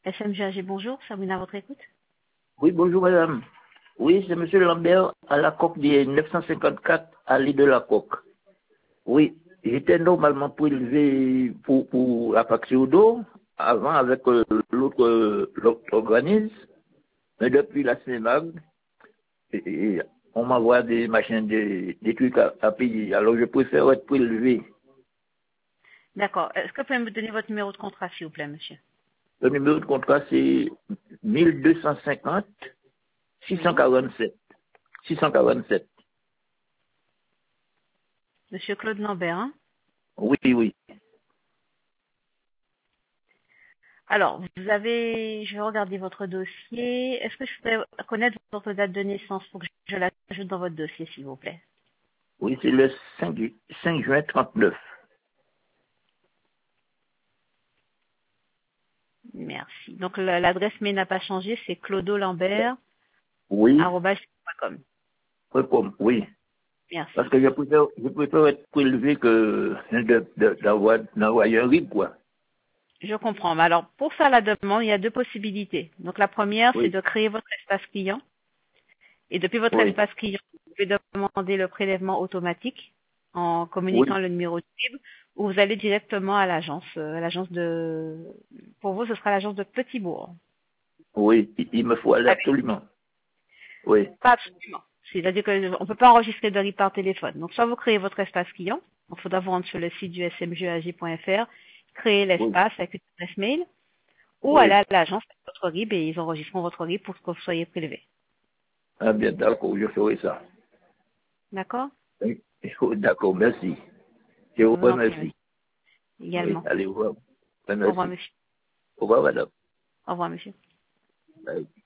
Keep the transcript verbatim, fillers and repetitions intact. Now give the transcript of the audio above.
S M G A G, bonjour, Sabrina à votre écoute. Oui, bonjour madame. Oui, c'est monsieur Lambert à la coque des neuf cent cinquante-quatre à l'île de la Coque. Oui, j'étais normalement prélevé pour, pour la facture d'eau avant avec euh, l'autre euh, l'autre organisme, mais depuis la Sénag, et, et on m'envoie des machines, des, des trucs à, à payer. Alors je préfère être prélevé. D'accord. Est-ce que vous pouvez me donner votre numéro de contrat, s'il vous plaît, monsieur? Le numéro de contrat c'est mille deux cent cinquante six cent Oui. quarante-sept. six cent quarante-sept. Monsieur Claude Lambert, hein? Oui, oui. Alors, vous avez, je vais regarder votre dossier. Est-ce que je peux connaître votre date de naissance pour que je l'ajoute dans votre dossier, s'il vous plaît? Oui, c'est le cinq, cinq juin trente-neuf. Merci. Donc, la- l'adresse mail n'a pas changé, c'est clodo-lambert Oui, arobase point com. oui, comme, oui. Parce Merci. que je préfère, je préfère être prélevé que de- de- d'avoir d'envoyer un R I B, quoi. Je comprends. Mais alors, pour faire la demande, il y a deux possibilités. Donc, la première, c'est Oui, de créer votre espace client. Et depuis votre oui, espace client, vous pouvez demander le prélèvement automatique en communiquant oui, le numéro de cible ou vous allez directement à l'agence. euh, à l'agence de, pour vous, ce sera l'agence de Petit-Bourg. oui, il, il me faut aller Avec, absolument. Oui, pas absolument. C'est-à-dire qu'on ne peut pas enregistrer de R I P par téléphone. Donc, soit vous créez votre espace client. Il faudra vous rendre sur le site du s m g a g point f r, créer oui, l'espace avec une adresse mail ou aller oui. à l'agence avec votre R I P et ils enregistreront votre R I P pour que vous soyez prélevé. Ah bien, d'accord, je ferai ça. D'accord? Oui. D'accord, merci. Je Je vous vous en prie, monsieur. remercie. Oui, Également. allez, au revoir. Au revoir, Merci. monsieur. Au revoir, madame. Au revoir, monsieur. Bye.